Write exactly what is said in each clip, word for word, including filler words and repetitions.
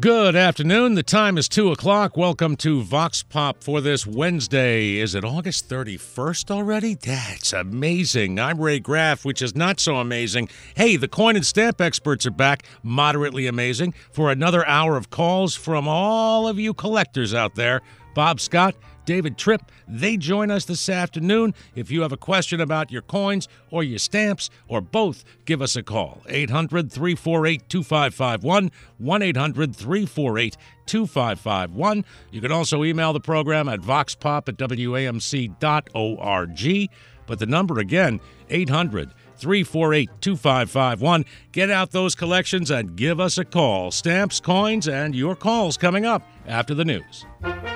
Good afternoon. The time is two o'clock. Welcome to Vox Pop for this Wednesday. Is it August thirty-first already? That's amazing. I'm Ray Graff, which is not so amazing. Hey, the coin and stamp experts are back, moderately amazing, for another hour of calls from all of you collectors out there. Bob Scott, David Tripp, they join us this afternoon. If you have a question about your coins or your stamps or both, give us a call. eight hundred, three four eight, two five five one, one eight hundred, three four eight, two five five one. You can also email the program at voxpop at W A M C dot org. But the number again, eight hundred, three four eight, two five five one. Get out those collections and give us a call. Stamps, coins, and your calls coming up after the news.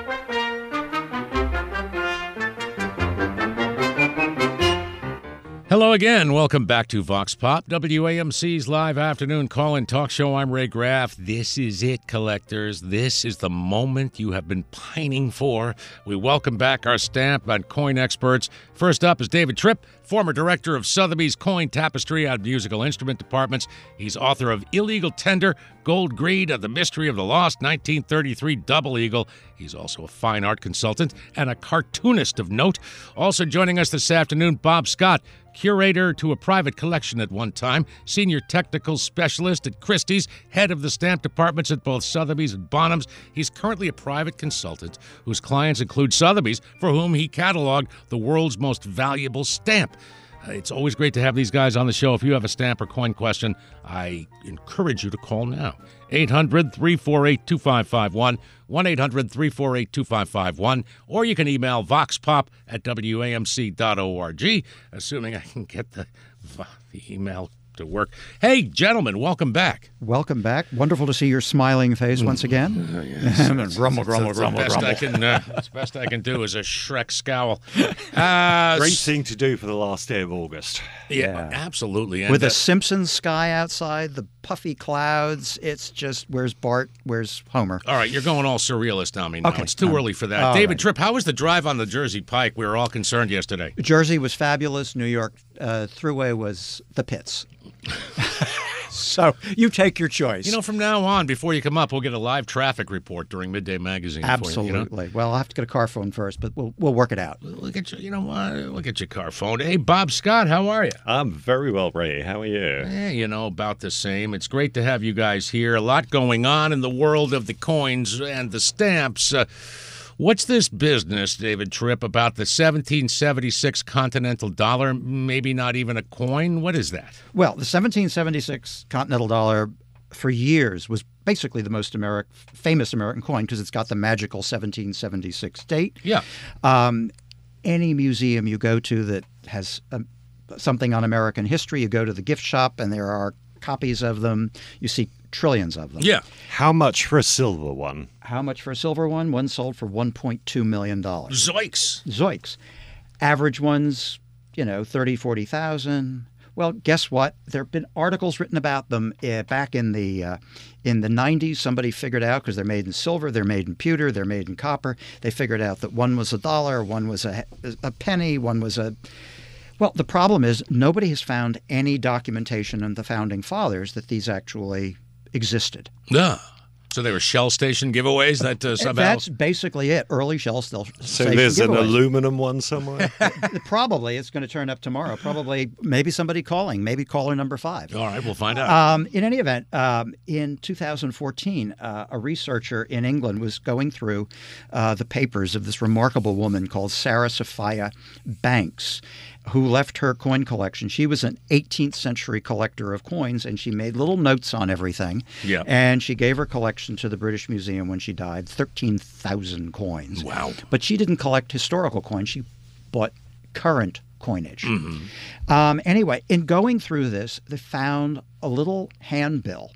Hello again. Welcome back to Vox Pop, W A M C's live afternoon call-in talk show. I'm Ray Graff. This is it, collectors. This is the moment you have been pining for. We welcome back our stamp and coin experts. First up is David Tripp, former director of Sotheby's Coin Tapestry and Musical Instrument Departments. He's author of Illegal Tender, Gold Greed, and The Mystery of the Lost nineteen thirty-three Double Eagle. He's also a fine art consultant and a cartoonist of note. Also joining us this afternoon, Bob Scott, curator to a private collection at one time, senior technical specialist at Christie's, head of the stamp departments at both Sotheby's and Bonhams. He's currently a private consultant whose clients include Sotheby's, for whom he cataloged the world's most valuable stamp. Uh, it's always great to have these guys on the show. If you have a stamp or coin question, I encourage you to call now. eight hundred, three four eight, two five five one, one eight hundred, three four eight, two five five one, or you can email voxpop at W A M C dot org, assuming I can get the, the email to work. Hey, gentlemen, welcome back. Welcome back. Wonderful to see your smiling face once again. Uh, yes. grumble, grumble, grumble, best grumble. I can, uh, As best I can do is a Shrek scowl. Uh, Great thing to do for the last day of August. Yeah, Yeah. absolutely. And With uh, the Simpsons sky outside, the puffy clouds, it's just, where's Bart, where's Homer? All right, you're going all surrealist on me now. Okay. It's too Um, early for that. all David right. Tripp, how was the drive on the Jersey Pike? We were all concerned yesterday. Jersey was fabulous. New York uh, Thruway was the pits. So you take your choice. You know, from now on, before you come up, we'll get a live traffic report during Midday Magazine. Absolutely. For you, you know? Well, I'll have to get a car phone first, but we'll we'll work it out. Look at your, you know what? Look at your car phone. Hey, Bob Scott, how are you? I'm very well, Ray. How are you? Eh, you know, about the same. It's great to have you guys here. A lot going on in the world of the coins and the stamps. Uh, What's this business, David Tripp, about the seventeen seventy-six Continental Dollar? Maybe not even a coin? What is that? Well, the seventeen seventy-six Continental Dollar for years was basically the most Ameri- famous American coin because it's got the magical seventeen seventy-six date. Yeah. Um, any museum you go to that has um, something on American history, you go to the gift shop and there are copies of them. You see trillions of them. Yeah. How much for a silver one? How much for a silver one? One sold for one point two million dollars. Zoinks. Zoinks. Average ones, you know, thirty, forty thousand. Well, guess what? There have been articles written about them uh, back in the uh, in the nineties. Somebody figured out, because they're made in silver, they're made in pewter, they're made in copper. They figured out that one was a dollar, one was a, a penny, one was a... Well, the problem is nobody has found any documentation in the Founding Fathers that these actually existed. Yeah. So they were Shell station giveaways that uh, somehow... That's basically it. Early Shell still So there's an aluminum one somewhere? Probably. It's going to turn up tomorrow. Probably maybe somebody calling. Maybe caller number five. All right, we'll find out. Um, in any event, um, in two thousand fourteen, uh, a researcher in England was going through uh, the papers of this remarkable woman called Sarah Sophia Banks, who left her coin collection. She was an eighteenth century collector of coins, and she made little notes on everything. Yeah. And she gave her collection to the British Museum when she died, thirteen thousand coins. Wow. But she didn't collect historical coins. She bought current coinage. Mm-hmm. Um, anyway, in going through this, they found a little handbill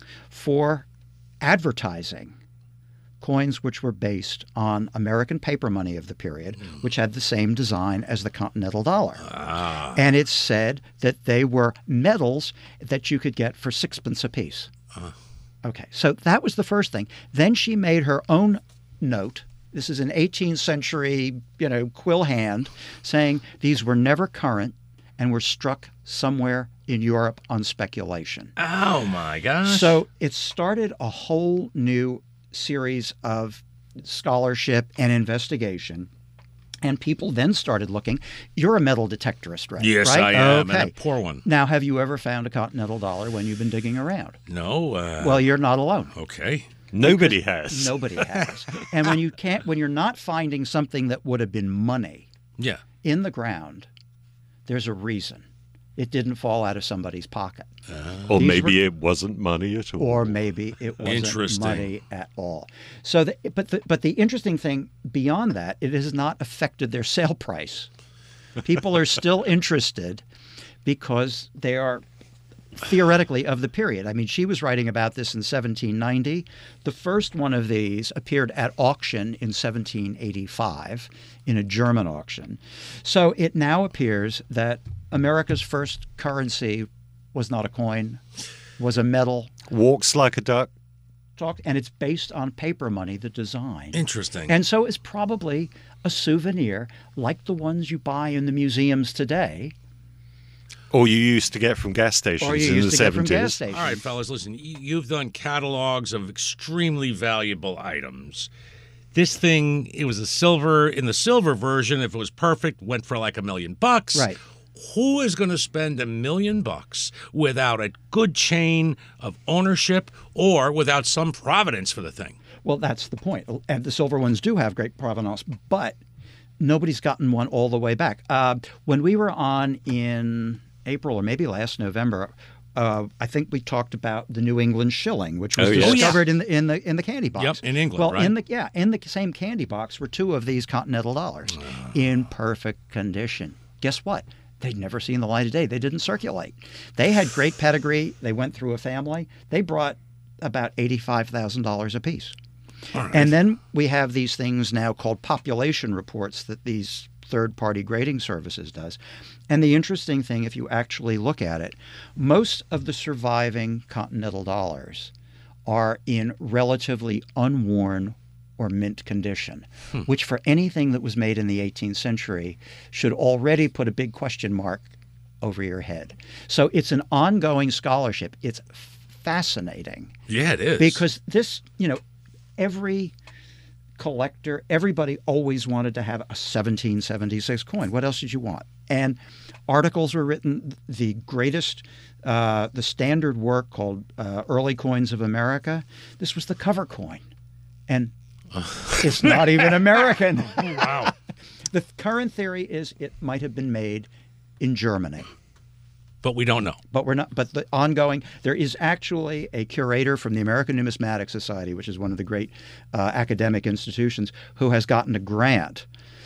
for advertising coins which were based on American paper money of the period, Mm. which had the same design as the Continental Dollar. Ah. And it said that they were medals that you could get for sixpence apiece. Uh. Okay, so that was the first thing. Then she made her own note. This is an eighteenth century, you know, quill hand saying these were never current and were struck somewhere in Europe on speculation. Oh, my gosh. So it started a whole new series of scholarship and investigation. And people then started looking. You're a metal detectorist, right? Yes, right? I am, okay. and a poor one. Now, have you ever found a continental dollar when you've been digging around? No. Uh, Well, you're not alone. okay. Nobody has. Nobody has. And when you can't, when you're not finding something that would have been money Yeah. in the ground, there's a reason. It didn't fall out of somebody's pocket. Or These maybe were- it wasn't money at all. Or maybe it wasn't Interesting. money at all. So, the, but the, but the interesting thing beyond that, it has not affected their sale price. People are still interested because they are theoretically of the period. I mean, she was writing about this in seventeen ninety. The first one of these appeared at auction in seventeen eighty-five in a German auction. So it now appears that America's first currency was not a coin, was a metal. Walks like a duck. Talk, and it's based on paper money, the design. Interesting. And so it's probably a souvenir like the ones you buy in the museums today, Or you used to get from gas stations or you in used the to get from seventies. gas stations. All right, fellas, listen. y- You've done catalogs of extremely valuable items. This thing, it was a silver. In the silver version, if it was perfect, went for like a million bucks. Right. Who is going to spend a million bucks without a good chain of ownership or without some provenance for the thing? Well, that's the point. And the silver ones do have great provenance, but nobody's gotten one all the way back. Uh, when we were on in April or maybe last November, uh, I think we talked about the New England shilling, which was Oh, yes. discovered in the in the in the candy box. Yep, in England, Well, right? in the yeah, in the same candy box were two of these continental dollars in perfect condition. Guess what? They'd never seen the light of day. They didn't circulate. They had great pedigree. They went through a family. They brought about eighty-five thousand dollars apiece. All right. And then we have these things now called population reports that these third-party grading services does. And the interesting thing, if you actually look at it, most of the surviving continental dollars are in relatively unworn or mint condition, Hmm. which for anything that was made in the eighteenth century should already put a big question mark over your head. So it's an ongoing scholarship. It's fascinating yeah, it is. because this, you know, every collector, everybody always wanted to have a seventeen seventy-six coin. What else did you want? And articles were written, the greatest, uh, the standard work called uh, Early Coins of America. This was the cover coin. And it's not even American. wow. The current theory is it might have been made in Germany. But we don't know. But we're not. But the ongoing, there is actually a curator from the American Numismatic Society, which is one of the great uh, academic institutions, who has gotten a grant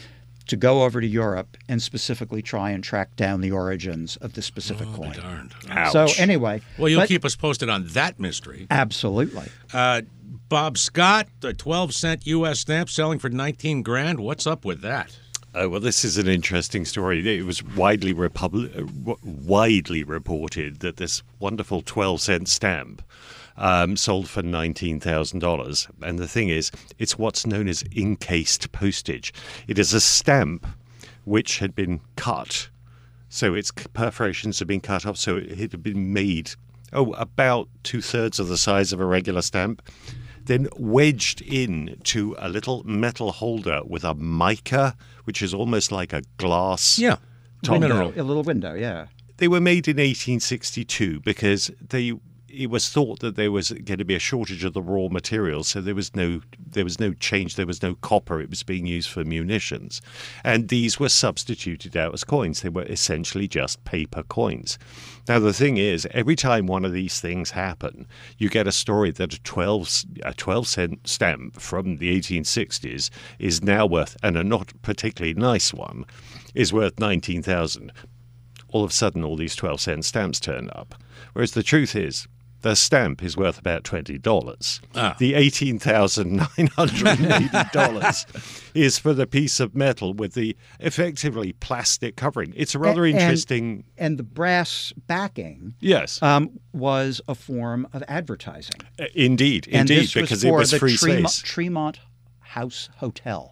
to go over to Europe and specifically try and track down the origins of this specific Oh, be coin. darned. Ouch. So anyway, Well, you'll but- keep us posted on that mystery. absolutely. Uh, Bob Scott, the twelve cent U S stamp selling for nineteen grand. What's up with that? Oh, well, this is an interesting story. It was widely repub- uh, w- widely reported that this wonderful twelve cent stamp um, sold for nineteen thousand dollars. And the thing is, it's what's known as encased postage. It is a stamp which had been cut. So its perforations had been cut off, so it had been made, oh, about two-thirds of the size of a regular stamp, then wedged in to a little metal holder with a mica, which is almost like a glass. Yeah. top. Mineral. A little window, yeah. They were made in eighteen sixty-two because they it was thought that there was going to be a shortage of the raw materials, so there was no there was no change, there was no copper. It was being used for munitions, and these were substituted out as coins. They were essentially just paper coins. Now the thing is, every time one of these things happen, you get a story that a twelve a twelve cent stamp from the eighteen sixties is now worth, and a not particularly nice one, is worth nineteen thousand. All of a sudden, all these twelve cent stamps turn up. Whereas the truth is, the stamp is worth about twenty dollars. Ah. The eighteen thousand nine hundred eighty dollars is for the piece of metal with the effectively plastic covering. It's a rather And- interesting. And the brass backing Yes, um, was a form of advertising. uh, indeed, And indeed, this was because for it was the free Tremont, space. Tremont House Hotel,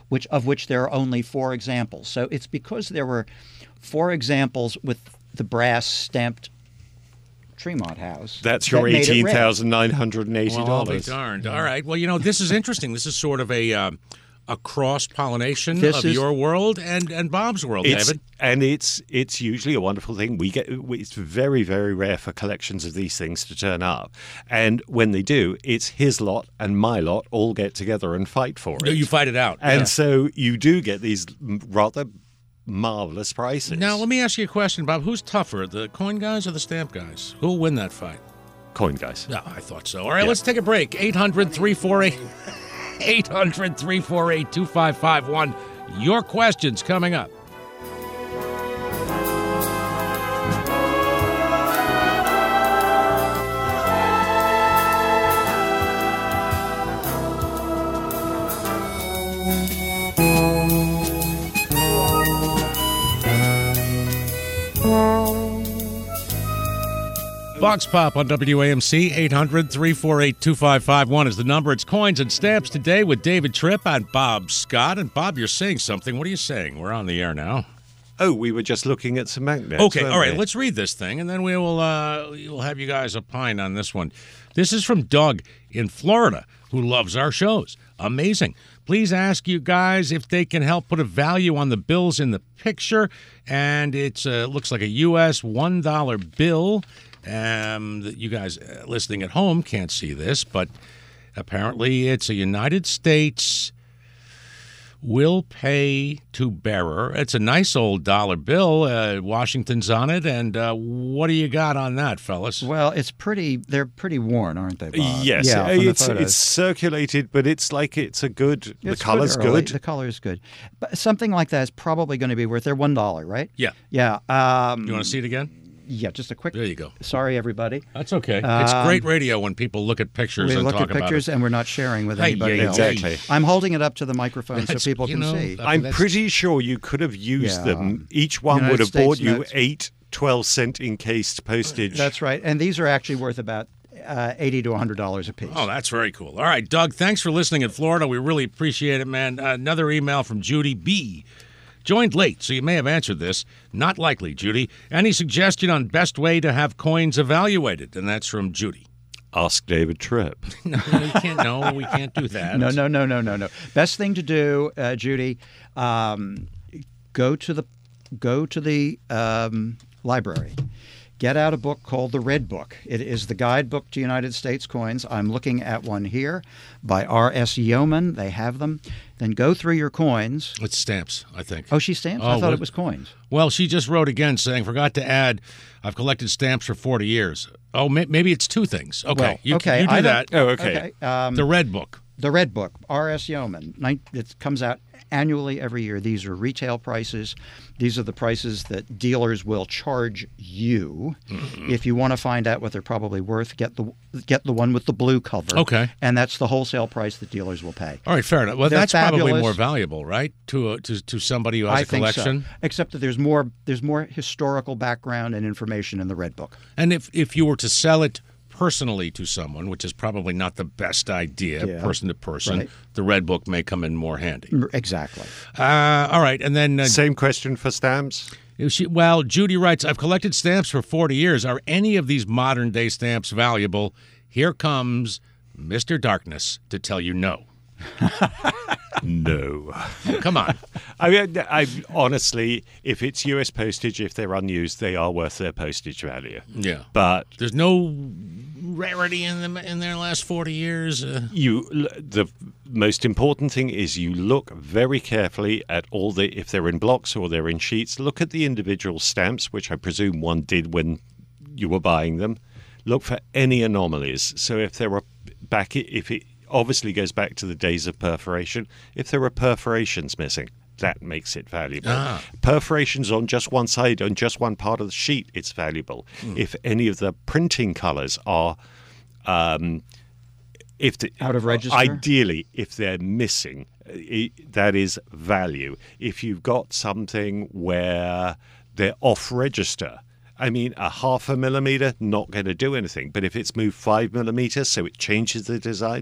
which of which there are only four examples. So it's because there were four examples with the brass stamped Tremont House. That's your that made it eighteen rare. thousand nine hundred eighty Well, I'll be dollars. darned. All right. Well, you know, this is interesting. This is sort of a um, a cross pollination This of is- your world and, and Bob's world, It's, David. and it's it's usually a wonderful thing. We get it's very very rare for collections of these things to turn up, and when they do, it's his lot and my lot all get together and fight for it. No, you fight it out. and Yeah. so you do get these m- rather marvelous prices. Now, let me ask you a question, Bob. Who's tougher, the coin guys or the stamp guys? Who'll win that fight? Coin guys. No, I thought so. All right, Yeah. let's take a break. eight hundred, three four eight, eight hundred, three four eight, two five five one. Your questions coming up. Vox Pop on W A M C, eight hundred, three four eight, two five five one is the number. It's Coins and Stamps today with David Tripp and Bob Scott. And Bob, you're saying something. What are you saying? We're on the air now. Oh, we were just looking at some magnets. Okay, weren't all right, we? let's read this thing, and then we will uh, we'll have you guys opine on this one. This is from Doug in Florida, who loves our shows. Amazing. Please ask you guys if they can help put a value on the bills in the picture, and it uh, looks like a U S one dollar bill. Um, that you guys uh, listening at home can't see this, but apparently it's a United States will pay to bearer. It's a nice old dollar bill. Uh, Washington's on it. And uh, what do you got on that, fellas? Well, it's pretty. They're pretty worn, aren't they, Bob? Yes, Yeah, uh, from the it's photos. it's circulated, but it's like it's a good. The It's color's early. good. The color is good, but something like that is probably going to be worth. They're one dollar, right? Yeah. Yeah. Um, You want to see it again? Yeah. Just a quick. There you go. Sorry, everybody. That's okay. it's great radio when people look at pictures We and look talk at pictures about and we're not sharing with Hey, anybody yeah, else. exactly. I'm holding it up to the microphone so That's- people you can know, see. uh, I'm that's- pretty sure you could have used Yeah. them. Each one United would have States bought you notes. eight twelve cent encased postage. That's right. And these are actually worth about uh, eighty to one hundred dollars a piece. it. Oh, that's very cool. All right, Doug, thanks for listening in Florida. We really appreciate it, man. Uh, another email from Judy B. Joined late, so you may have answered this. Not likely, Judy. Any suggestion on best way to have coins evaluated? And that's from Judy. Ask David Tripp. No, we can't. No, we can't do that. No, no, no, no, no, no. Best thing to do, uh, Judy, um, go to the go to the um, library. Get out a book called The Red Book. It is the guidebook to United States coins. I'm looking at one here by R S Yeoman. They have them. Then go through your coins. It's stamps, I think. Oh, she stamps? Oh, I thought what- it was coins. Well, she just wrote again saying, forgot to add, I've collected stamps for forty years. Oh, may- maybe it's two things. Okay, Well, you, okay, you do I don't- that. Oh, okay. Um, The Red Book. The Red Book, R S Yeoman. Nin- It comes out annually every year. These are retail prices. These are the prices that dealers will charge you. Mm-hmm. If you want to find out what they're probably worth, get the get the one with the blue cover. Okay. And that's the wholesale price that dealers will pay. All right, fair enough. Well, They're that's probably fabulous. more valuable, right, to a, to to somebody who has I a think collection. so. Except that there's more there's more historical background and information in the Red Book. And if if you were to sell it personally to someone, which is probably not the best idea, Yeah. person to person, Right. the Red Book may come in more handy. Exactly. Uh, all right, and then uh, Same question for stamps. she, well, Judy writes, I've collected stamps for forty years. Are any of these modern day stamps valuable? Here comes Mister Darkness to tell you no. No. Come on. I mean, I honestly, if it's U S postage, if they're unused, they are worth their postage value. Yeah. But There's no rarity in them in their last forty years. Uh, you, the most important thing is you look very carefully at all the, if they're in blocks or they're in sheets, look at the individual stamps, which I presume one did when you were buying them. Look for any anomalies. So if there were back, if it obviously goes back to the days of perforation, if there are perforations missing, that makes it valuable. Ah. Perforations on just one side, on just one part of the sheet, it's valuable. Mm. If any of the printing colors are, um, if the, Out of register? ideally, if they're missing, i that is value. If you've got something where they're off register, I mean, a half a millimeter, not going to do anything. But if it's moved five millimeters, so it changes the design,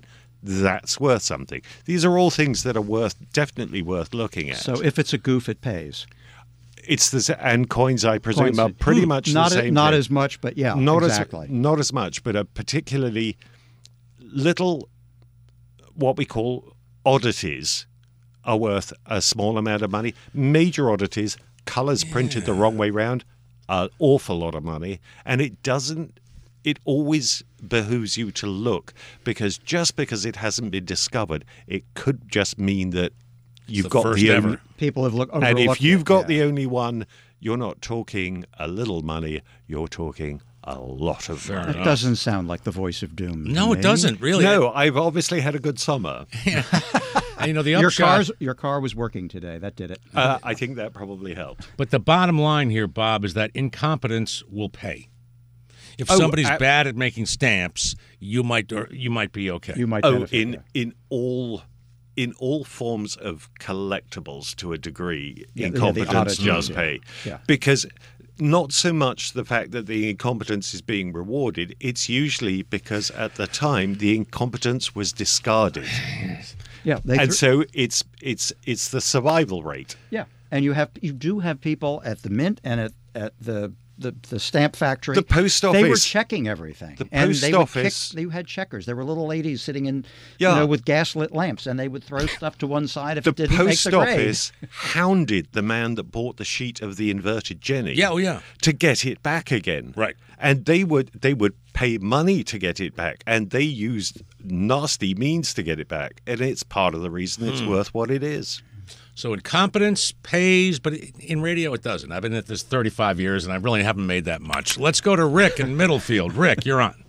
that's worth something. These are all things that are worth, definitely worth looking at. So if it's a goof, it pays. It's the and coins, I presume, Coins, are pretty hmm, much not the a- same. not thing. as much, but yeah, not exactly. as not as much, but a particularly little, what we call oddities, are worth a small amount of money. Major oddities, colours printed the wrong way round, an awful lot of money, and it doesn't. It always behooves you to look, because just because it hasn't been discovered, it could just mean that you've the got first the ever. only, People have looked and overlooked if you've it, got yeah. the only one, you're not talking a little money, you're talking a lot of Fair money. That doesn't sound like the voice of doom. to No, it me. doesn't really. No, I've obviously had a good summer. And, you know, the Your upshot. car's your car was working today. That did it. Uh, I think that probably helped. But the bottom line here, Bob, is that incompetence will pay. If Oh, somebody's I- bad at making stamps, you might or you might be okay. You might Oh, benefit. in there. in all in all forms of collectibles to a degree, Yeah, yeah, the incompetence oddities, does yeah. pay. Yeah. Because not so much the fact that the incompetence is being rewarded, it's usually because at the time the incompetence was discarded. Yeah, they And threw- so it's it's it's the survival rate. yeah, and you have you do have people at the mint and at, at the, the the stamp factory. The post They were office- checking everything. the and post they would office- Kick, they had checkers. There were little ladies sitting in, Yeah. you know, with gaslit lamps, and they would throw stuff to one side if The it didn't make post the grade. office hounded the man that bought the sheet of the inverted Jenny. Yeah, oh, yeah. To get it back again. Right. And they would they would pay money to get it back, and they used nasty means to get it back, and it's part of the reason it's Hmm. worth what it is. So incompetence pays, but in radio it doesn't. I've been at this thirty-five years, and I really haven't made that much. Let's go to Rick in Middlefield. Rick, you're on.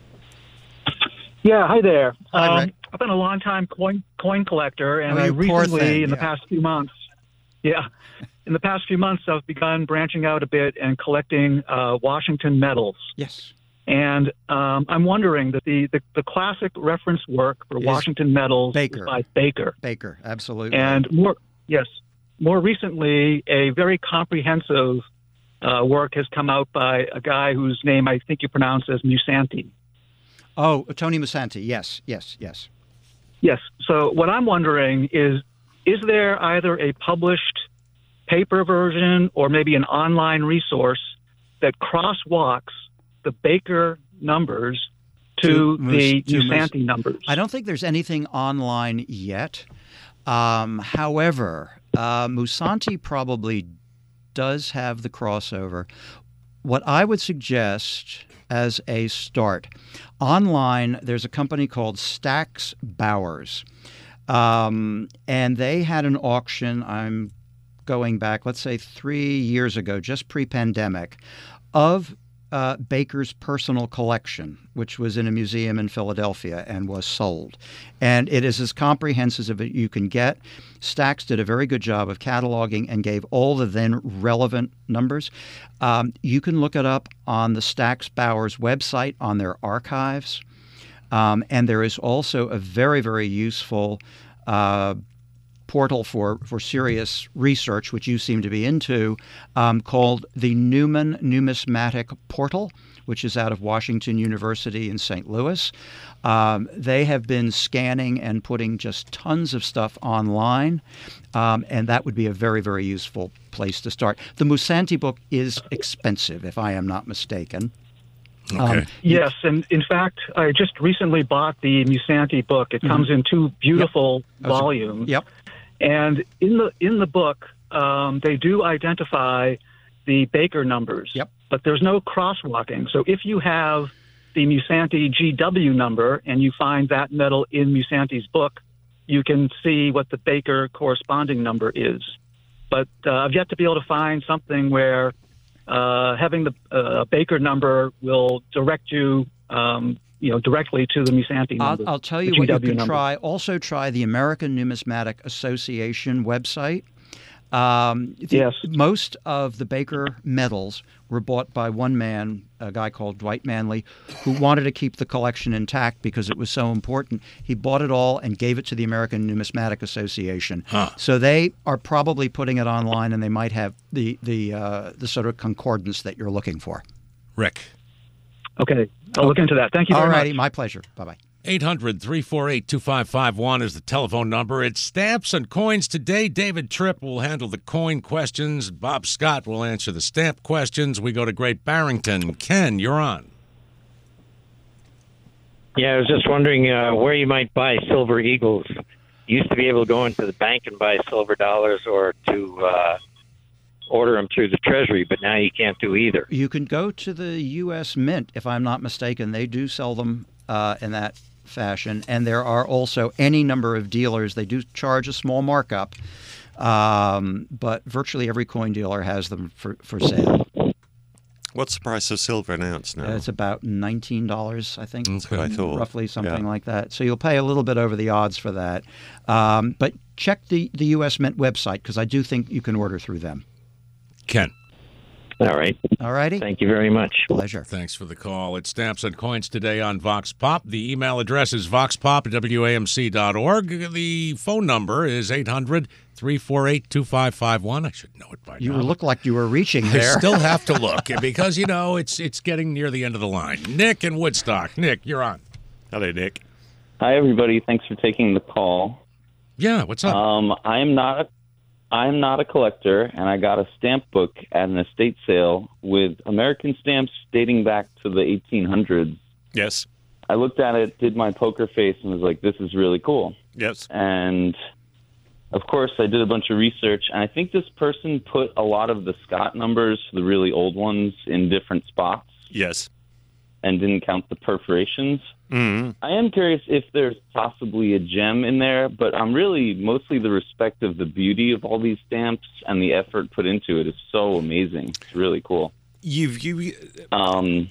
Yeah, hi there. Hi, um, Rick. I've been a long-time coin coin collector, and Oh, I you poor recently, thing, in the yeah. past few months, yeah, in the past few months, I've begun branching out a bit and collecting uh, Washington medals. Yes. And um, I'm wondering that the, the, the classic reference work for Is Washington medals Baker. is by Baker. Baker, absolutely. And more, yes, more recently, a very comprehensive uh, work has come out by a guy whose name I think you pronounce as Musanti. oh, Tony Musanti. Yes, yes, yes. Yes. So what I'm wondering is, is there either a published paper version or maybe an online resource that crosswalks the Baker numbers to, To Mus- the to Mus- Musanti numbers? I don't think there's anything online yet. Um, however, uh, Musanti probably does have the crossover. What I would suggest as a start, online, there's a company called Stax Bowers. Um, and they had an auction, I'm going back, let's say three years ago, just pre-pandemic, of uh, Baker's personal collection, which was in a museum in Philadelphia and was sold. And it is as comprehensive as you can get. Stax did a very good job of cataloging and gave all the then relevant numbers. Um, you can look it up on the Stax Bowers website on their archives. Um, and there is also a very, very useful uh, portal for, for serious research, which you seem to be into, um, called the Newman Numismatic Portal, which is out of Washington University in Saint Louis. Um, they have been scanning and putting just tons of stuff online, um, and that would be a very, very useful place to start. The Musanti book is expensive, if I am not mistaken. Okay. Um, Yes, and in fact, I just recently bought the Musanti book. It comes in two beautiful That was a- volumes. Yep. And in the in the book, um, they do identify the Baker numbers. Yep. But there's no crosswalking. So if you have the Musanti G W number and you find that medal in Musanti's book, you can see what the Baker corresponding number is. But uh, I've yet to be able to find something where uh, having the uh, Baker number will direct you, um, you know, directly to the Musanti I'll, number. I'll tell you the what you G W can number. try. Also try the American Numismatic Association website. Um, the- Yes. Most of the Baker medals were bought by one man, a guy called Dwight Manley, who wanted to keep the collection intact because it was so important. He bought it all and gave it to the American Numismatic Association. Huh. So they are probably putting it online, and they might have the the uh, the sort of concordance that you're looking for. Rick. Okay, I'll look into that. Thank you All very righty, much. my pleasure. Bye bye. eight hundred, three four eight, two five five one is the telephone number. It's Stamps and Coins today. David Tripp will handle the coin questions. Bob Scott will answer the stamp questions. We go to Great Barrington. Ken, you're on. Yeah, I was just wondering uh, where you might buy silver eagles. You used to be able to go into the bank and buy silver dollars or to uh, order them through the Treasury, but now you can't do either. You can go to the U S Mint, if I'm not mistaken. They do sell them uh, in that fashion. And there are also any number of dealers. They do charge a small markup, um, but virtually every coin dealer has them for, for sale. What's the price of silver an ounce now? Uh, it's about nineteen dollars, I think. That's what I thought. Roughly something Yeah. like that. So you'll pay a little bit over the odds for that. Um, but check the, the U S Mint website, because I do think you can order through them. Ken. All right. All righty? Thank you very much. Pleasure. Thanks for the call. It's Stamps and Coins today on Vox Pop. The email address is voxpop at W A M C dot org. The phone number is eight hundred, three four eight, two five five one. I should know it by You now. look like you were reaching I there. still have to look because, you know, it's it's getting near the end of the line. Nick in Woodstock. Nick, you're on. Hello, Nick. Hi, everybody. Thanks for taking the call. Yeah, what's up? Um, I am not a, I am not a collector, and I got a stamp book at an estate sale with American stamps dating back to the eighteen hundreds. Yes. I looked at it, did my poker face, and was like, this is really cool. Yes. And, of course, I did a bunch of research, and I think this person put a lot of the Scott numbers, the really old ones, in different spots Yes. and didn't count the perforations. Mm-hmm. I am curious if there's possibly a gem in there, but I'm really mostly the respect of the beauty of all these stamps and the effort put into it is so amazing. It's really cool. You've you Um,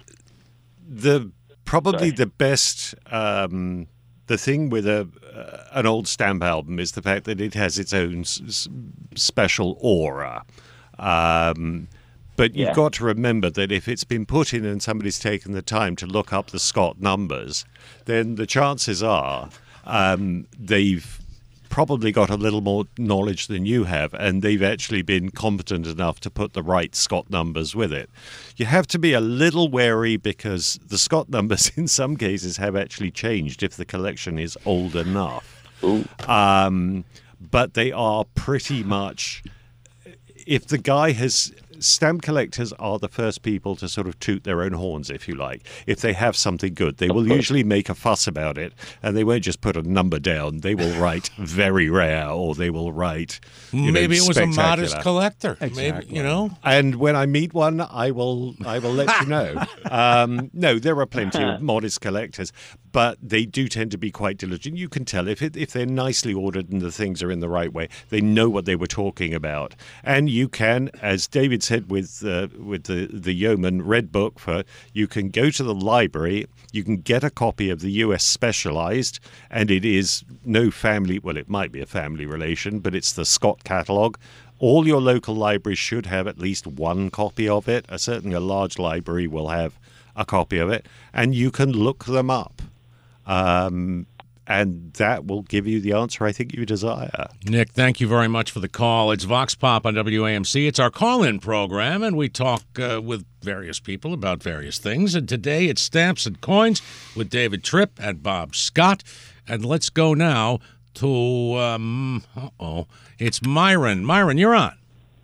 the probably Sorry. the best um, the thing with a uh, an old stamp album is the fact that it has its own s- s- special aura. Um, but you've Yeah. got to remember that if it's been put in and somebody's taken the time to look up the Scott numbers, then the chances are um, they've probably got a little more knowledge than you have, and they've actually been competent enough to put the right Scott numbers with it. You have to be a little wary because the Scott numbers in some cases have actually changed if the collection is old enough. ooh. Um, but they are pretty much, if the guy has, stamp collectors are the first people to sort of toot their own horns, if you like. If they have something good, they will usually make a fuss about it, and they won't just put a number down. They will write very rare, or they will write, you know, Maybe it was a modest spectacular. collector. Exactly. Maybe, you know? And when I meet one, I will I will let you know. Um, no, there are plenty of modest collectors, but they do tend to be quite diligent. You can tell if it, if they're nicely ordered and the things are in the right way, they know what they were talking about. And you can, as David said with uh, with the the Yeoman Red Book, for you can go to the library, you can get a copy of the U S Specialized, and it is no family. Well, it might be a family relation, but it's the Scott catalog. All your local libraries should have at least one copy of it. Uh, certainly a large library will have a copy of it, and you can look them up. Um, and that will give you the answer I think you desire. Nick, thank you very much for the call. It's Vox Pop on W A M C. It's our call-in program, and we talk uh, with various people about various things. And today it's Stamps and Coins with David Tripp and Bob Scott. And let's go now to, um, uh-oh, it's Myron. Myron, you're on.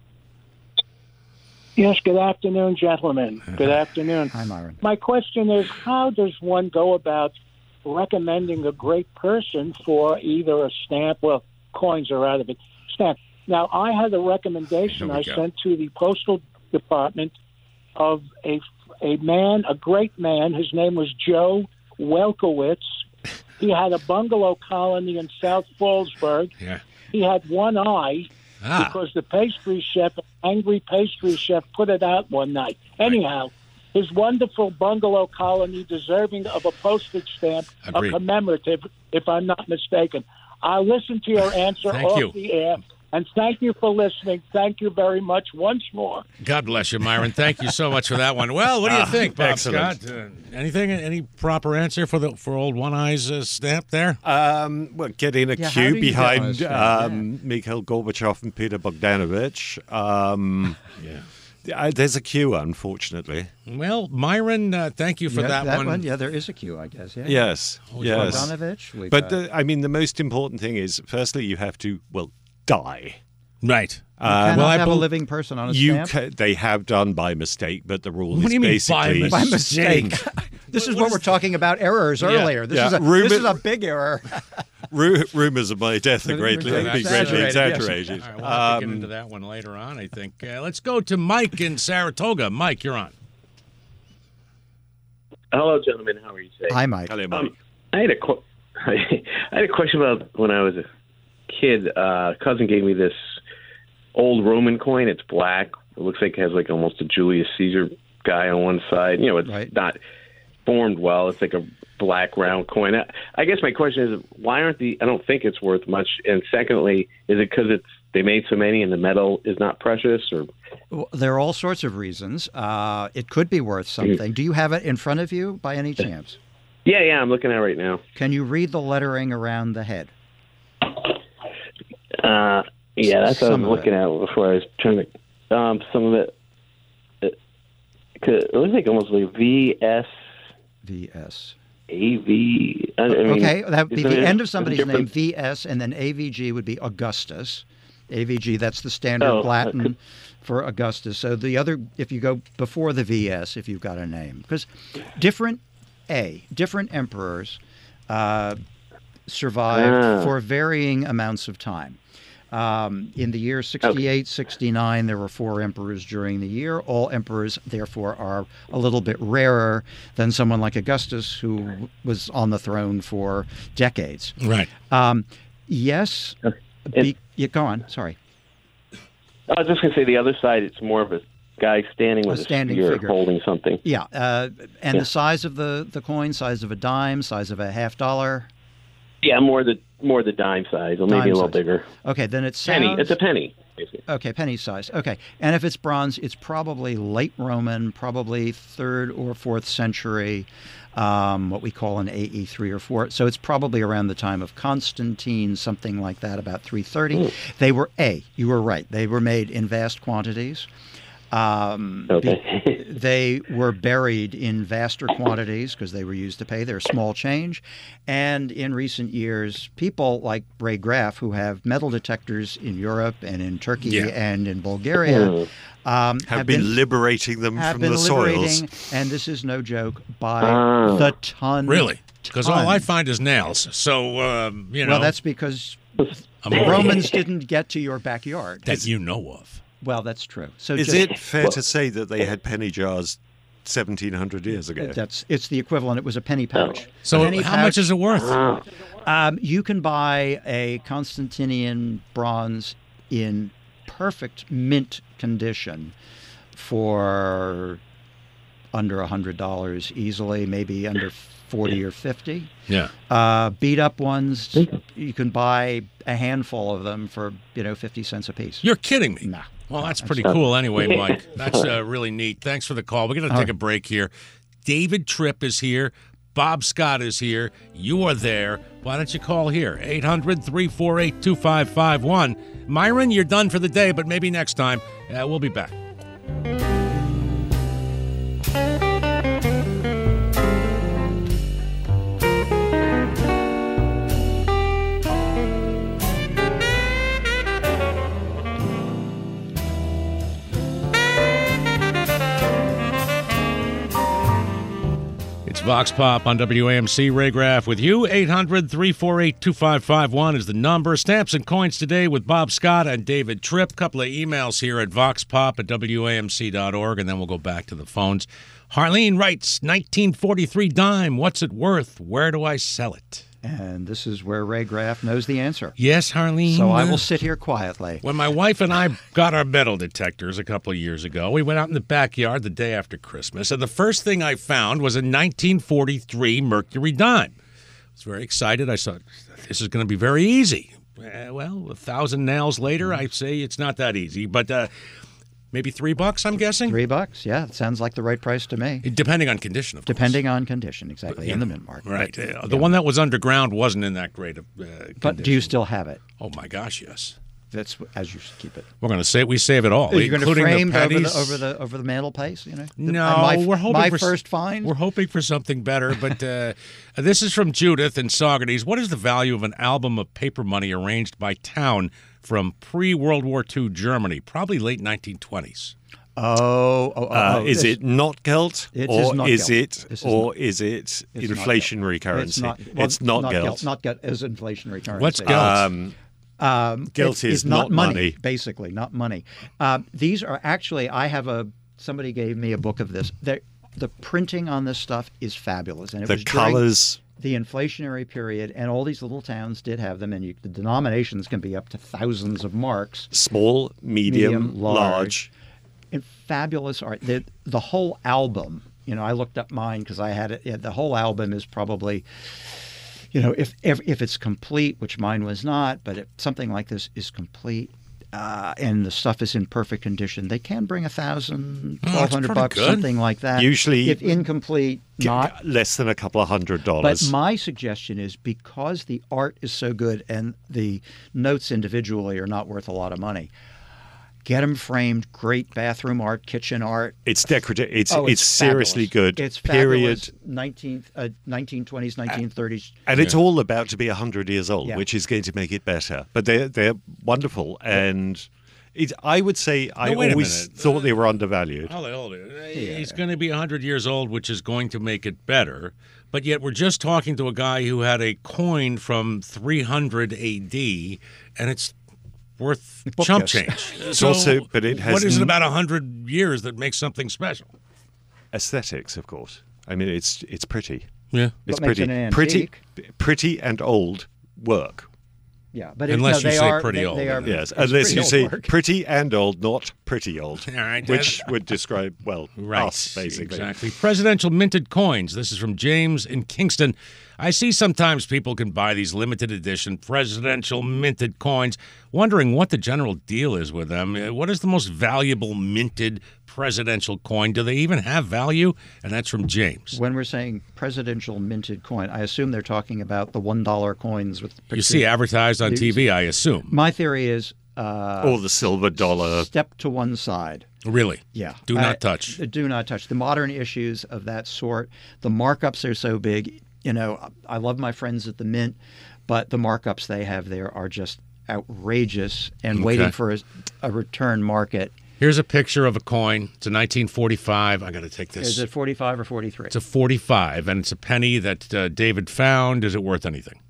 Yes, good afternoon, gentlemen. Good afternoon. Hi, Myron. My question is, how does one go about recommending a great person for either a stamp, well, coins are out of it, stamp. Now, I had a recommendation Here we I go. sent to the Postal Department of a, a man, a great man. His name was Joe Welkowitz. He had a bungalow colony in South Fallsburg. Yeah. He had one eye Ah, because the pastry chef, angry pastry chef, put it out one night. Anyhow, his wonderful bungalow colony deserving of a postage stamp, Agreed. a commemorative, if I'm not mistaken. I'll listen to your answer Thank off you. the air, and thank you for listening. Thank you very much once more. God bless you, Myron. Thank you so much for that one. Well, what do you think, Bob excellent. Scott? Uh, anything, any proper answer for the for old One Eye's uh, stamp there? Um, well, get in a Yeah, how queue do you get on a behind stamp? um, Mikhail Gorbachev and Peter Bogdanovich. Um, Yeah. Uh, there's a queue, unfortunately. Well, Myron, uh, thank you for Yeah, that, that one. one. Yeah, there is a queue, I guess. Yeah. Yes, yes. Bogdanovich. we've But got- the, I mean, the most important thing is, firstly, you have to well die. Right. You cannot well, I have a bel- living person on a You stamp. ca- they have done by mistake, but the rule What is do you mean by basically mistake? By mistake. this is what, we're talking about errors earlier. This, yeah. is a, Rumor- this is a big error. Ru- rumors of my death are greatly, Rumors are be greatly exaggerated, exaggerated. All right, we'll have to get Um, into that one later on, I think. Uh, let's go to Mike in Saratoga. Mike, you're on. Hello, gentlemen. How are you today? Hi, Mike. Hello, Mike. Um, I had a qu- I had a question about when I was a kid. Uh, a cousin gave me this old Roman coin. It's black. It looks like it has like almost a Julius Caesar guy on one side. You know, it's Right. not formed well. It's like a black round coin. I, I guess my question is, why aren't the? I don't think it's worth much. And secondly, is it because it's they made so many and the metal is not precious? Or Well, there are all sorts of reasons. Uh, it could be worth something. Do you have it in front of you by any chance? yeah, yeah, I'm looking at it right now. Can you read the lettering around the head? Uh, yeah, that's what I Some was of looking it. at before I was trying to. Um, some of it. It, it looks like almost like V S V S. A V. I mean, Okay, that would be is there the end of a somebody's name, difference? V S, and then A V G would be Augustus. A V G, that's the standard Oh, Latin okay. for Augustus. So the other, if you go before the V S, if you've got a name, because different A, different emperors uh, survived Ah. for varying amounts of time. Um, in the year sixty-eight, sixty-nine, there were four emperors during the year. All emperors, therefore, are a little bit rarer than someone like Augustus, who was on the throne for decades. Right. Um, yes, It- be, yeah, go on. Sorry. I was just going to say the other side. It's more of a guy standing with A a, standing spear figure. holding something. Yeah, uh, and Yeah. the size of the, the coin, size of a dime, size of a half dollar. Yeah, more the more the dime size, or maybe Dime a little size. bigger. Okay, then it sounds... Penny. It's a penny. Basically. Okay, penny size. Okay, and if it's bronze, it's probably late Roman, probably third or fourth century, um, what we call an A E three or four. So it's probably around the time of Constantine, something like that, about three thirty. Ooh. They were A. You were right. They were made in vast quantities. Um, be- Okay. they were buried in vaster quantities because they were used to pay their small change. And in recent years, people like Ray Graff, who have metal detectors in Europe and in Turkey Yeah. and in Bulgaria, um, have, been, liberating them have from been the liberating, soils. and this is no joke, by Ah. the ton. Really? Because all ton. I find is nails. So, um, you know, Well, that's because I'm the Romans didn't get to your backyard. that you know of. Well, that's true. So Is just, it fair to say that they had penny jars seventeen hundred years ago? That's it's the equivalent. It was a penny pouch. So, Penny how much pouch- is it worth? Wow. Um, you can buy a Constantinian bronze in perfect mint condition for under a hundred dollars easily, maybe under forty or fifty. Yeah. Uh, beat up ones, you can buy a handful of them for you know fifty cents a piece. You're kidding me. Nah. Well, that's pretty cool anyway, Mike. That's uh, really neat. Thanks for the call. We're going to take a break here. David Tripp is here. Bob Scott is here. You are there. Why don't you call here? eight hundred, three four eight, two five five one. Myron, you're done for the day, but maybe next time. Uh, we'll be back. It's Vox Pop on W A M C. Ray Graff with you. eight hundred, three four eight, two five five one is the number. Stamps and coins today with Bob Scott and David Tripp. Couple of emails here at voxpop at W A M C dot org, and then we'll go back to the phones. Harleen writes, nineteen forty-three dime. What's it worth? Where do I sell it? And this is where Ray Graff knows the answer. Yes, Harleen. So I will sit here quietly. When my wife and I got our metal detectors a couple of years ago, we went out in the backyard the day after Christmas, and the first thing I found was a nineteen forty-three Mercury dime. I was very excited. I thought, this is going to be very easy. Uh, well, a thousand nails later, I say it's not that easy, but uh, maybe three bucks, I'm guessing? Three bucks, yeah, it sounds like the right price to me. Depending on condition, of course. Depending on condition, exactly, in the mint market. Right. Uh, the one that was underground wasn't in that great of uh, But do you still have it? Oh, my gosh, yes. That's as you should keep it. We're going to say we save it all, You're going to including frame the over pennies. the over the over the mantelpiece. You know. The- No, my, we're hoping my for s- first find. We're hoping for something better, but uh, this is from Judith in Saugerties. What is the value of an album of paper money arranged by town from pre-World War Two Germany, probably late nineteen twenties? Oh, oh, oh, Uh, oh, is this- it not Geld, It or is not is Geld. it, This is or not- is it it's not inflationary Geld. currency? It's not, well, It's not not Geld. Geld. Not Geld as inflationary currency. What's Geld? Um, Um, Geld it's, is it's not not money. basically, not money. Um, these are actually, I have a, somebody gave me a book of this. They're, the printing on this stuff is fabulous. And it the was during colors. the inflationary period, and all these little towns did have them, and you, the denominations can be up to thousands of marks. Small, medium, Medium, large. large. And fabulous art. The, the whole album, you know, I looked up mine because I had it. Yeah, the whole album is probably, you know, if if, if it's complete, which mine was not, but if something like this is complete, uh, and the stuff is in perfect condition, they can bring a thousand, Oh, that's twelve hundred pretty bucks, good. something like that. Usually- if incomplete, not. Less than a couple of hundred But dollars. my suggestion is because the art is so good and the notes individually are not worth a lot of money, get them framed. Great bathroom art, kitchen art. It's decorative. It's Oh, it's, seriously fabulous. good. It's period. fabulous. nineteenth, uh, nineteen twenties, nineteen thirties. And it's all about to be a hundred years old, Yeah. which is going to make it better. But they're they're wonderful, and it, I would say I No, wait a always minute. thought they were undervalued. Hold it, hold it. He's going to be one hundred years old, which is going to make it better. But yet we're just talking to a guy who had a coin from three hundred A D, and it's worth Book chump this. change. It's So also- but it has what is it n- about one hundred years that makes something special? Aesthetics, of course. I mean, it's it's pretty. Yeah. It's What makes pretty, it an pretty, antique? pretty and old work. Yeah, but Unless it, no, you they say are, pretty they, old, They are, then. Yes, it's unless pretty you old say work. pretty and old, not pretty old, All right, which would describe well Right, us basically. exactly. Presidential minted coins. This is from James in Kingston. I see sometimes people can buy these limited edition presidential minted coins, wondering what the general deal is with them. Uh, What is the most valuable minted presidential coin? Do they even have value? And that's from James. When we're saying presidential minted coin, I assume they're talking about the one dollar coins with the picture. You see advertised on T V, I assume. My theory is uh, Or the silver dollar. step to one side. Really? Yeah. Do I- not touch. Do not touch. The modern issues of that sort, the markups are so big. You know, I love my friends at the Mint, but the markups they have there are just outrageous and Okay. waiting for a, a return market. Here's a picture of a coin. It's a nineteen forty-five. I got to take this. Is it forty-five or forty-three? It's a forty-five, and it's a penny that uh, David found. Is it worth anything?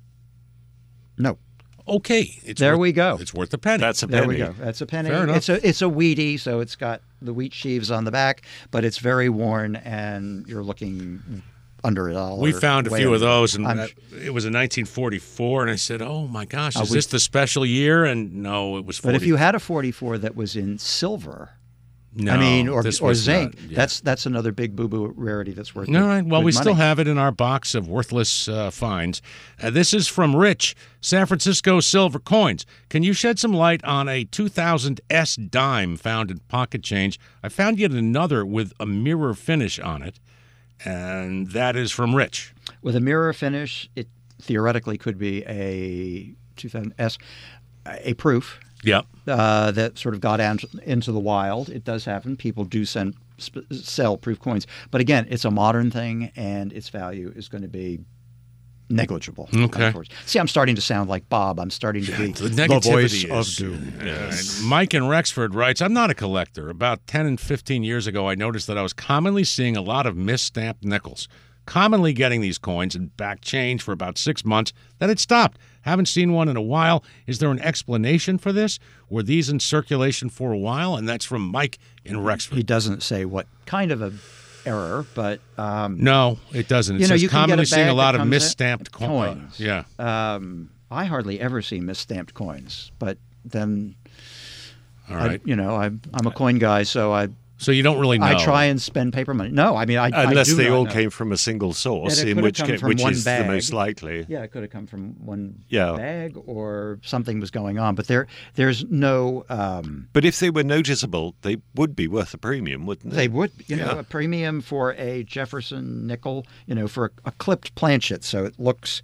No. Okay. It's There worth- we go. It's worth a penny. That's a There penny. we go. That's a penny. Fair enough. It's a it's a wheatie, so it's got the wheat sheaves on the back, but it's very worn, and you're looking under it all. We or found a way few of under. those, and I'm uh, it was in nineteen forty-four. And I said, "Oh my gosh, Uh, is we- this the special year?" And no, it was. forty. But if you had a forty-four that was in silver, no, I mean, or, this or was zinc, not, yeah. that's that's another big boo boo rarity that's worth. All good- right. Well, good we still money. have it in our box of worthless uh, finds. Uh, this is from Rich, San Francisco silver coins. Can you shed some light on a two thousand S dime found in pocket change? I found yet another with a mirror finish on it, and that is from Rich. With a mirror finish, it theoretically could be a two thousand S, a proof Yep. uh, that sort of got out into the wild. It does happen. People do send sp- sell proof coins, but again, it's a modern thing, and its value is going to be negligible. Okay. unfortunately. See, I'm starting to sound like Bob. I'm starting to be The the negativity voice is, of doom. All right. Mike in Rexford writes, I'm not a collector. About ten and fifteen years ago, I noticed that I was commonly seeing a lot of misstamped nickels. Commonly getting these coins and back change for about six months. Then it stopped. Haven't seen one in a while. Is there an explanation for this? Were these in circulation for a while? And that's from Mike in Rexford. He doesn't say what kind of a error, but um, No, it doesn't. It You know, says you can get a commonly seeing bag a lot that of comes in- misstamped co- coins. Yeah. um, I hardly ever see misstamped coins. But then, All I, right. you know, I, I'm a coin guy, so I So you don't really know. I try and spend paper money. No, I mean, I I Unless do they not all know. came from a single source, And it in could have which come ca- from which one is bag. the most likely. Yeah, it could have come from one Yeah. bag, or something was going on. But there, there's no. Um, But if they were noticeable, they would be worth a premium, wouldn't they? they would, you know, Yeah. a premium for a Jefferson nickel, you know, for a, a clipped planchet, so it looks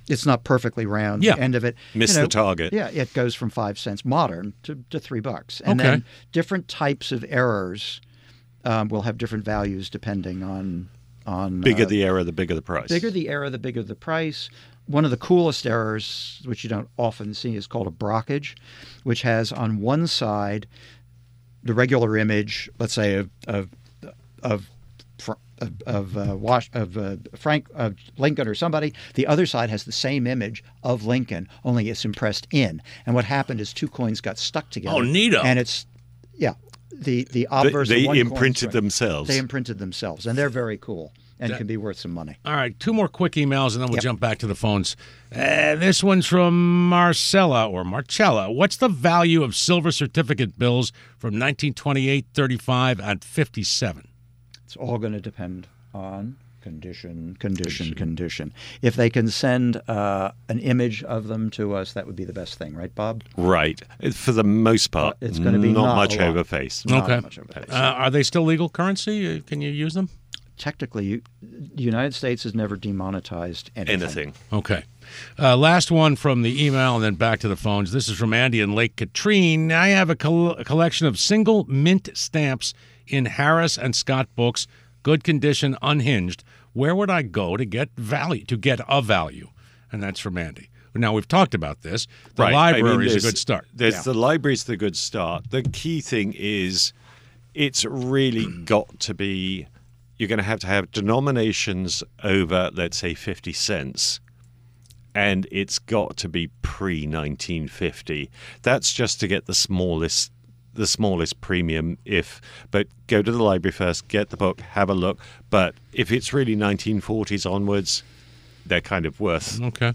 it's not perfectly round. Yeah. The end of it. Miss you know, the target. Yeah, it goes from five cents modern to, to three bucks. And Okay. then different types of errors um, will have different values depending on on Bigger uh, the error, the bigger the price. bigger the error, the bigger the price. One of the coolest errors, which you don't often see, is called a brockage, which has on one side the regular image, let's say of of of of, of uh, Wash, of uh, Frank of Lincoln or somebody. The other side has the same image of Lincoln, only it's impressed in. And what happened is two coins got stuck together. Oh, neato. And it's yeah, the the They, obverse. they of one coin imprinted is right. themselves. They imprinted themselves, and they're very cool and That- can be worth some money. All right, two more quick emails, and then we'll Yep. jump back to the phones. Uh, this one's from Marcella or Marcella. What's the value of silver certificate bills from nineteen twenty-eight, thirty-five, and fifty-seven? It's all going to depend on condition, condition, condition. If they can send uh, an image of them to us, that would be the best thing, right, Bob? Right. For the most part, Uh, it's gonna be not, not much a lot. overface. Not Okay. much of a- Uh, are they still legal currency? Uh, Can you use them? Technically, you, the United States has never demonetized anything. Anything. Okay. Uh, last one from the email and then back to the phones. This is from Andy in Lake Katrine. I have a, col- a collection of single mint stamps in Harris and Scott books, good condition, unhinged. Where would I go to get value, to get a value? And that's from Andy. Now, we've talked about this. The Right. I mean, library is a there's- good start. There's Yeah. the library's the good start. The key thing is it's really got to be you're going to have to have denominations over, let's say, fifty cents. And it's got to be pre nineteen fifty. That's just to get the smallest the smallest premium if but go to the library first, get the book, have a look. But if it's really nineteen forties onwards, they're kind of worth. Okay.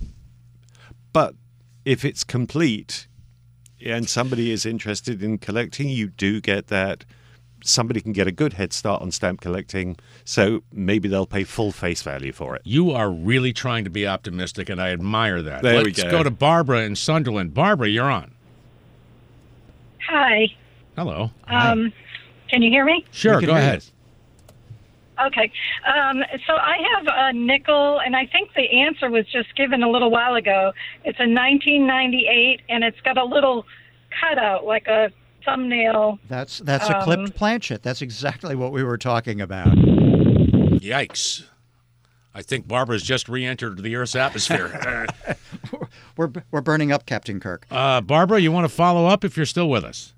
But if it's complete and somebody is interested in collecting, you do get that. Somebody can get a good head start on stamp collecting, so maybe they'll pay full face value for it. You are really trying to be optimistic, and I admire that. There we Let's go. go to Barbara in Sunderland. Barbara, you're on. Hi. Hello. Um, can you hear me? Sure, can go hear you. ahead. Okay. Um, so I have a nickel, and I think the answer was just given a little while ago. It's a nineteen ninety-eight, and it's got a little cutout, like a thumbnail. That's that's a Um, clipped planchet. That's exactly what we were talking about. Yikes. I think Barbara's just re-entered the Earth's atmosphere. We're we're burning up, Captain Kirk. uh, Barbara, you want to follow up if you're still with us?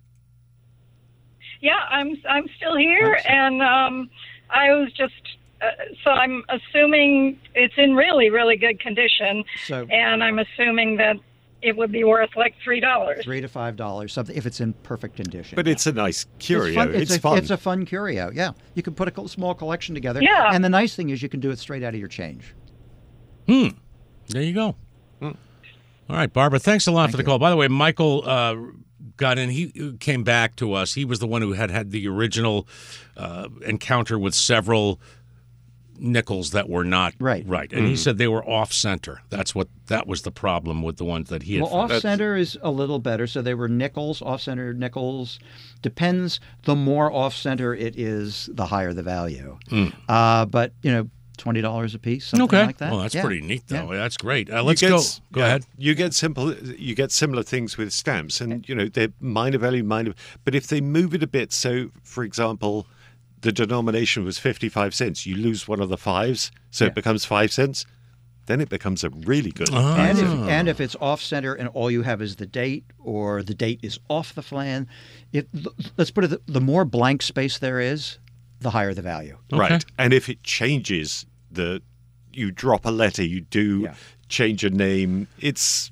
Yeah, I'm I'm still here, and um, I was just uh, so I'm assuming it's in really really good condition, So and I'm assuming that it would be worth like three dollars. three to five dollars, something if it's in perfect condition. But it's a nice curio. It's fun. It's, It's, a, fun. It's a fun curio. Yeah, you can put a co- small collection together. Yeah. And the nice thing is you can do it straight out of your change. Hmm. There you go. All right, Barbara, thanks a lot Thank for the you. call. By the way, Michael uh, got in. He came back to us. He was the one who had had the original uh, encounter with several nickels that were not Right. right. And he said they were off-center. That's what that was the problem with the ones that he had Well, found. off center is a little better. So they were nickels, off center nickels. Depends. The more off center it is, the higher the value. Uh, but you know, twenty dollars a piece, something Okay. like that. Well, that's Yeah. pretty neat, though. Yeah. That's great. Uh, You let's get go. s- Go yeah, ahead. You get simple. You get similar things with stamps, and you know they're minor value, minor. But if they move it a bit, so for example, the denomination was fifty-five cents. You lose one of the fives, so Yeah. it becomes five cents. Then it becomes a really good. Ah. And if, and if it's off center and all you have is the date, or the date is off the flan, if let's put it, the more blank space there is, the higher the value. Right. Okay. And if it changes, the you drop a letter, you do Yeah. change a name. It's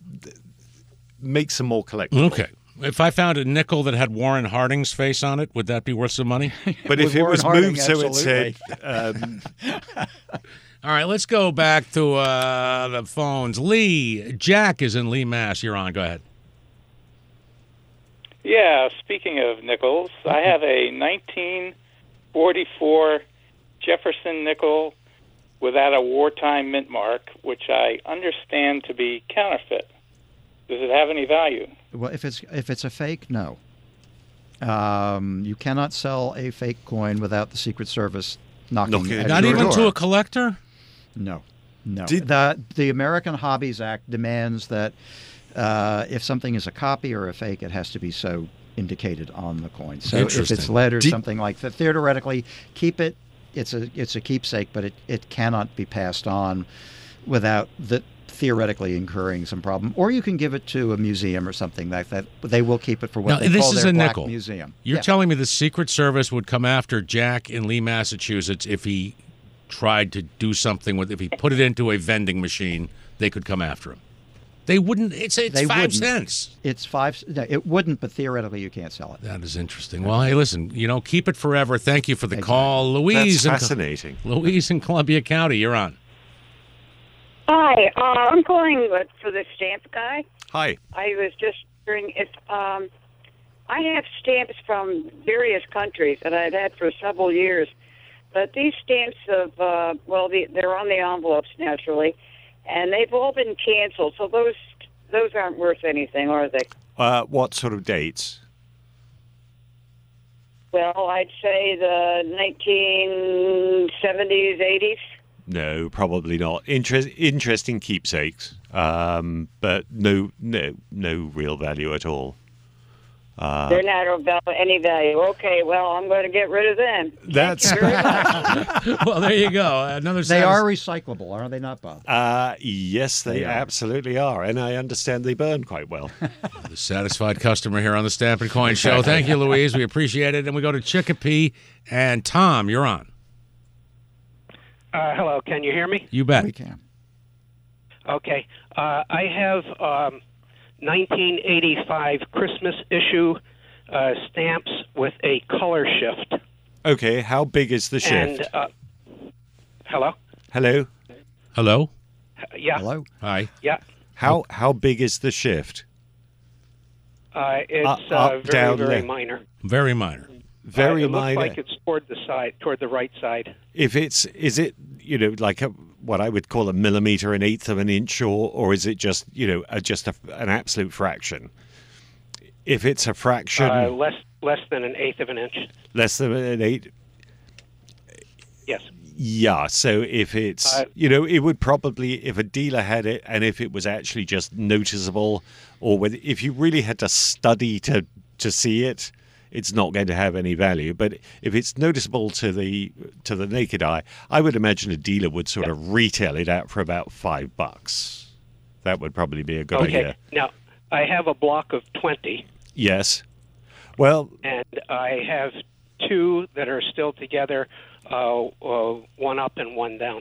makes them more collectible. Okay. If I found a nickel that had Warren Harding's face on it, would that be worth some money? But if With it Warren was Harding, moved so it absolutely. said, um, All right, let's go back to uh, the phones. Lee, Jack is in Lee, Mass. You're on. Go ahead. Yeah, speaking of nickels, I have a nineteen forty-four Jefferson nickel without a wartime mint mark, which I understand to be counterfeit. Does it have any value? Well, if it's if it's a fake, no. Um, you cannot sell a fake coin without the Secret Service knocking Knocking at at Not your even door. to a collector? No. No. Did- the The American Hobbies Act demands that uh, if something is a copy or a fake, it has to be so indicated on the coin. So if it's Interesting. lead or Did- something like that, theoretically, keep it. It's a it's a keepsake, but it, it cannot be passed on without the theoretically incurring some problem. Or you can give it to a museum or something like that. They will keep it for what Now, they this call is their a black nickel. museum. You're Yeah. telling me the Secret Service would come after Jack in Lee, Massachusetts, if he tried to do something with, if he put it into a vending machine, they could come after him. They wouldn't. It's it's They five wouldn't. cents. It's five. No, it wouldn't, but theoretically, you can't sell it. That is interesting. Well, hey, listen, you know, keep it forever. Thank you for the Exactly. call, Louise. That's in- fascinating. Louise in Columbia County, you're on. Hi, uh, I'm calling with- for the stamp guy. Hi. I was just wondering if um, I have stamps from various countries that I've had for several years, but these stamps have, uh, well, the, they're on the envelopes naturally, and they've all been canceled. So those those aren't worth anything, are they? Uh, what sort of dates? Well, I'd say the nineteen seventies, eighties. No, probably not. Interest, interesting keepsakes, um, but no, no, no real value at all. Uh, They're not of val- any value. Okay, well, I'm going to get rid of them. that's Thank you very much. Well, there you go. Another. They satis- are recyclable, are they not, Bob? uh, yes, they, They are. absolutely are, and I understand they burn quite well. The satisfied customer here on the Stamp and Coin Show. Thank you, Louise. We appreciate it. And we go to Chicopee. And Tom, you're on. Uh, hello, can you hear me? You bet. We can. Okay. Uh, I have um, nineteen eighty-five Christmas issue uh, stamps with a color shift. Okay, how big is the shift? And uh, hello? Hello. Hello. Yeah. Hello. Hi. Yeah. How how big is the shift? Uh, it's Up, uh, up, very, down, very left. minor. Very minor. Very uh, it minor. looks like it's toward the side, toward the right side. If it's, is it, you know, like a, what I would call a millimeter, an eighth of an inch, or or is it just, you know, a, just a, an absolute fraction? If it's a fraction, Uh, less less than an eighth of an inch. less than an eight, Yes. yeah. So if it's, Uh, you know, it would probably, if a dealer had it, and if it was actually just noticeable, or whether, if you really had to study to to see it, it's not going to have any value. But if it's noticeable to the to the naked eye, I would imagine a dealer would sort of retail it out for about five bucks. That would probably be a good Okay. idea. Now, I have a block of twenty, Yes. Well, and I have two that are still together, uh, uh, one up and one down.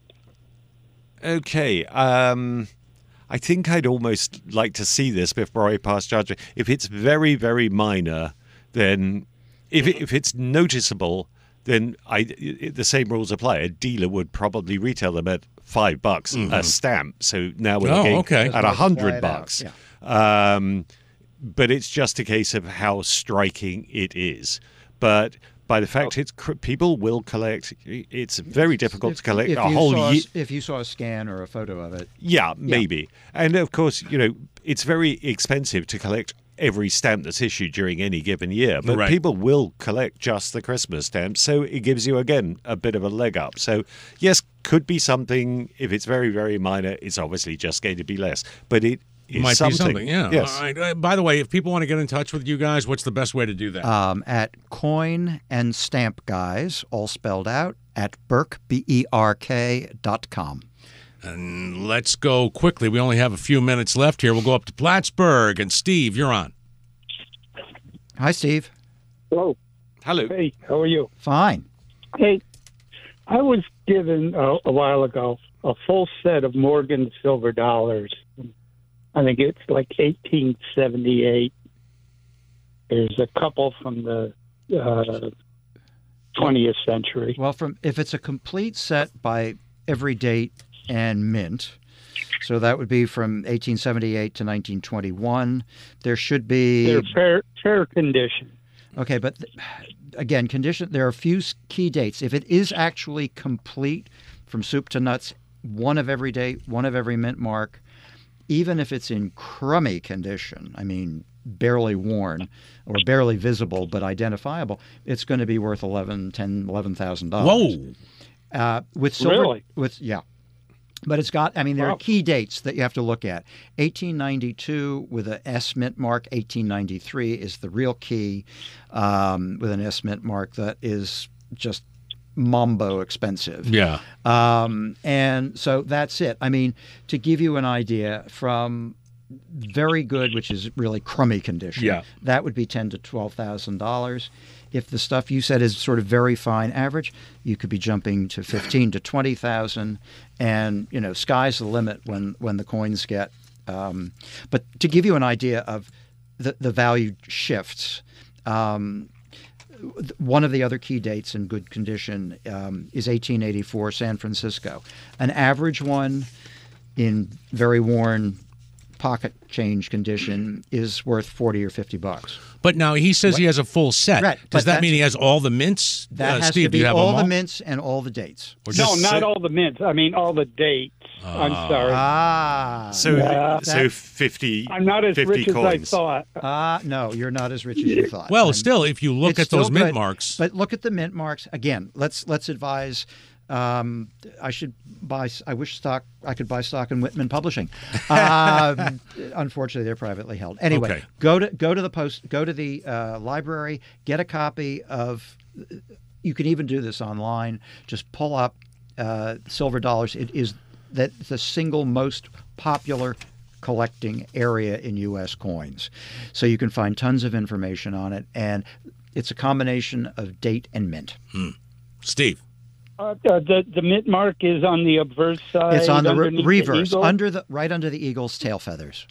okay. Um, I think I'd almost like to see this before I pass judgment. If it's very, very minor, then if it, if it's noticeable, then I it, the same rules apply. A dealer would probably retail them at five bucks a stamp. So now we're Oh, looking okay. at a Multiply hundred it out, bucks. yeah. Um, but it's just a case of how striking it is. But by the fact it's cr- people will collect, it's very difficult to collect if a you whole saw, year. If you saw a scan or a photo of it, Yeah, maybe. And of course, you know, it's very expensive to collect every stamp that's issued during any given year. But Right. people will collect just the Christmas stamps. So it gives you, again, a bit of a leg up. So, yes, could be something. If it's very, very minor, it's obviously just going to be less. But it is Might something. be something. Yeah. Yes. All right. Uh, by the way, if people want to get in touch with you guys, what's the best way to do that? um, at Coin and Stamp Guys, all spelled out, at Berk, B E R K dot com. And let's go quickly. We only have a few minutes left here. We'll go up to Plattsburgh. And Steve, you're on. Hi, Steve. Hello. Hello. Hey, how are you? Fine. Hey, I was given uh, a while ago a full set of Morgan silver dollars. I think it's like eighteen seventy-eight. There's a couple from the uh, twentieth century. Well, from if it's a complete set by every date and mint, so that would be from eighteen seventy-eight to nineteen twenty-one. There should be They're fair, fair condition. Okay, but th- again, condition. There are a few s- key dates. If it is actually complete from soup to nuts, one of every date, one of every mint mark, even if it's in crummy condition, I mean, barely worn or barely visible but identifiable, it's going to be worth eleven, ten, eleven thousand dollars. Whoa. Uh, with silver, Really? with yeah, But it's got, I mean, there Wow. are key dates that you have to look at. eighteen ninety-two with a S mint mark. eighteen ninety-three is the real key um, with an S mint mark that is just mambo expensive. Yeah. Um, and so that's it. I mean, to give you an idea, from very good, which is really crummy condition, Yeah. that would be ten to twelve thousand dollars. If the stuff you said is sort of very fine average, you could be jumping to fifteen to twenty thousand, and you know, sky's the limit when when the coins get. Um, but to give you an idea of the the value shifts. Um, One of the other key dates in good condition um, is eighteen eighty-four, San Francisco. An average one in very worn pocket change condition is worth forty or fifty bucks. But now he says he has a full set. Right, Does but that mean that's- he has all the mints? That uh, has Steve, to do you be have all them the all? mints and all the dates. Or No, just- not all the mints. I mean all the dates. I'm sorry. Ah. So, Yeah. so fifty. I'm not as fifty rich as I coins. thought. Ah, no, you're not as rich as you thought. Well, I'm- still, if you look it's at those still mint good, marks. But look at the mint marks again. Let's let's advise. Um, I should buy. I wish stock. I could buy stock in Whitman Publishing. Um, unfortunately, they're privately held. Anyway, Okay. go to go to the post. Go to the uh, library. Get a copy of. You can even do this online. Just pull up uh, silver dollars. It is that the single most popular collecting area in U S coins. So you can find tons of information on it, and it's a combination of date and mint. Hmm. Steve. Uh, the the mint mark is on the obverse side. It's on the re- underneath reverse, eagle? under the right under the eagle's tail feathers.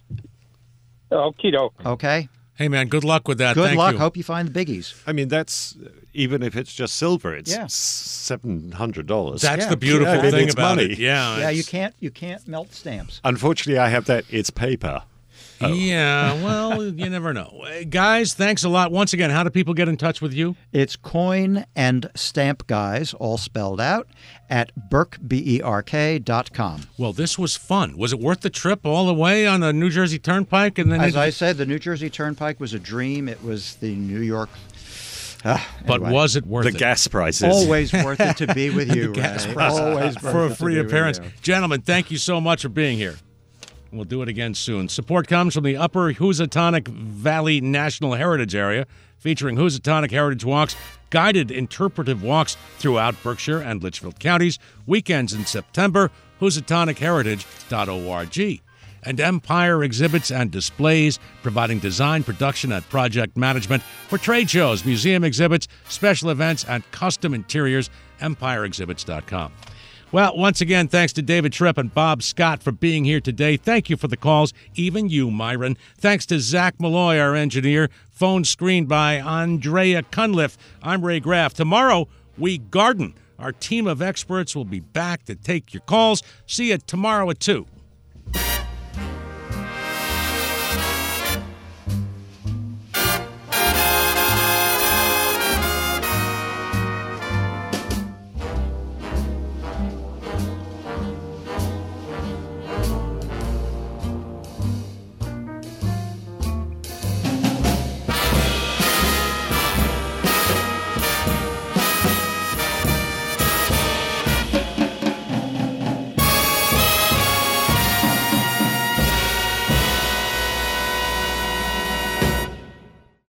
Okie doke. Okay. Hey, man, good luck with that. Good Thank luck. you. Hope you find the biggies. I mean, that's even if it's just silver, it's Yeah. seven hundred dollars. That's Yeah. the beautiful Yeah, I mean, thing it's about money. it. Yeah. Yeah, you it's- can't you can't melt stamps. Unfortunately, I have that. It's paper. Oh. Yeah, well, you never know. Uh, Guys, thanks a lot. Once again, how do people get in touch with you? It's coin and stamp guys, all spelled out, at Berk, B E R K dot com. Well, this was fun. Was it worth the trip all the way on the New Jersey Turnpike? And then As it- I said, the New Jersey Turnpike was a dream. It was the New York. Ah, But anyway. was it worth The it? gas prices. Always worth it to be with you, The gas Ray. prices. Always worth for it a to free be with appearance. you. Gentlemen, thank you so much for being here. We'll do it again soon. Support comes from the Upper Housatonic Valley National Heritage Area, featuring Housatonic Heritage Walks, guided interpretive walks throughout Berkshire and Litchfield counties, weekends in September, housatonic heritage dot org. And Empire Exhibits and Displays, providing design, production, and project management for trade shows, museum exhibits, special events, and custom interiors, empire exhibits dot com. Well, once again, thanks to David Tripp and Bob Scott for being here today. Thank you for the calls, even you, Myron. Thanks to Zach Malloy, our engineer. Phone screened by Andrea Cunliffe. I'm Ray Graff. Tomorrow, we garden. Our team of experts will be back to take your calls. See you tomorrow at two